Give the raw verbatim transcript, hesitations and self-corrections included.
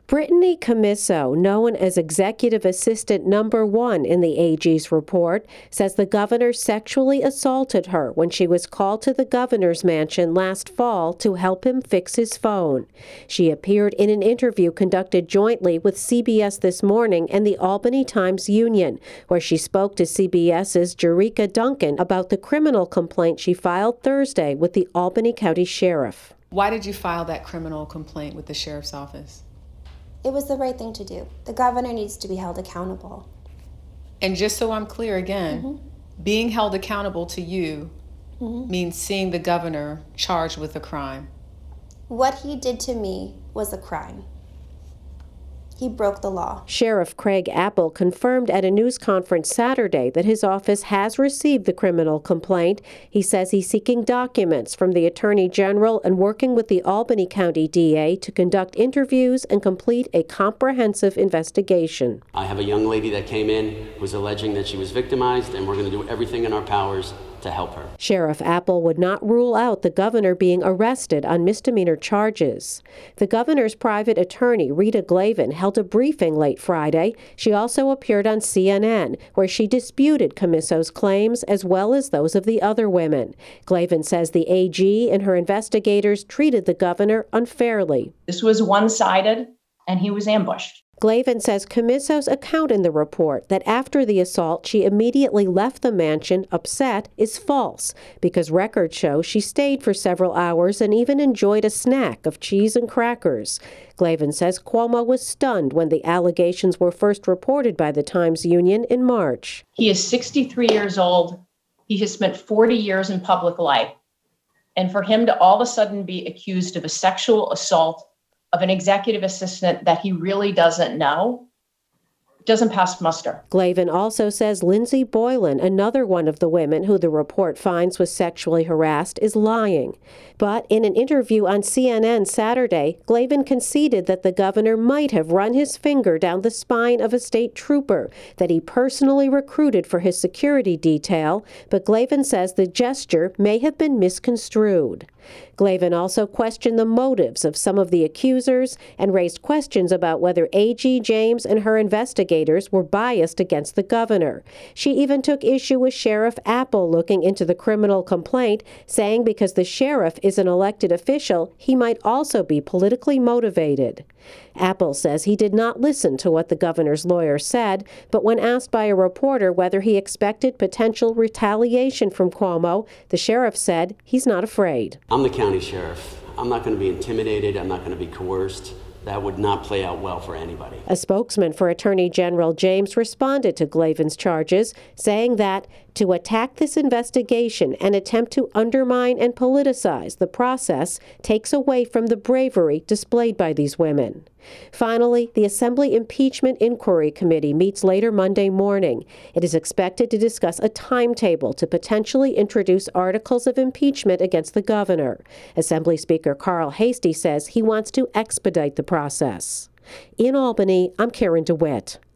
Brittany Commisso, known as Executive Assistant Number One in the A G's report, says the governor sexually assaulted her when she was called to the governor's mansion last fall to help him fix his phone. She appeared in an interview conducted jointly with C B S This Morning and the Albany Times-Union, where she spoke to CBS's Jericka Duncan about the criminal complaint she filed Thursday with the Albany County Sheriff. Why did you file that criminal complaint with the sheriff's office? It was the right thing to do. The governor needs to be held accountable. And just so I'm clear again, Mm-hmm. being held accountable to you mm-hmm. means seeing the governor charged with a crime. What he did to me was a crime. He broke the law. Sheriff Craig Apple confirmed at a news conference Saturday that his office has received the criminal complaint. He says he's seeking documents from the Attorney General and working with the Albany County D A to conduct interviews and complete a comprehensive investigation. I have a young lady that came in who was alleging that she was victimized, and we're going to do everything in our powers to help her. Sheriff Apple would not rule out the governor being arrested on misdemeanor charges. The governor's private attorney, Rita Glavin, held a briefing late Friday. She also appeared on C N N, where she disputed Commisso's claims as well as those of the other women. Glavin says the A G and her investigators treated the governor unfairly. This was one-sided, and he was ambushed. Glavin says Commisso's account in the report that after the assault she immediately left the mansion upset is false, because records show she stayed for several hours and even enjoyed a snack of cheese and crackers. Glavin says Cuomo was stunned when the allegations were first reported by the Times-Union in March. He is sixty-three years old. He has spent forty years in public life. And for him to all of a sudden be accused of a sexual assault of an executive assistant that he really doesn't know doesn't pass muster. Glavin also says Lindsay Boylan, another one of the women who the report finds was sexually harassed, is lying. But in an interview on C N N Saturday, Glavin conceded that the governor might have run his finger down the spine of a state trooper that he personally recruited for his security detail, but Glavin says the gesture may have been misconstrued. Glavin also questioned the motives of some of the accusers and raised questions about whether A G James and her investigators were biased against the governor. She even took issue with Sheriff Apple looking into the criminal complaint, saying because the sheriff is an elected official, he might also be politically motivated. Apple says he did not listen to what the governor's lawyer said, but when asked by a reporter whether he expected potential retaliation from Cuomo, the sheriff said he's not afraid. I'm the county sheriff. I'm not going to be intimidated. I'm not going to be coerced. That would not play out well for anybody. A spokesman for Attorney General James responded to Glavin's charges, saying that to attack this investigation and attempt to undermine and politicize the process takes away from the bravery displayed by these women. Finally, the Assembly Impeachment Inquiry Committee meets later Monday morning. It is expected to discuss a timetable to potentially introduce articles of impeachment against the governor. Assembly Speaker Carl Heastie says he wants to expedite the process. In Albany, I'm Karen DeWitt.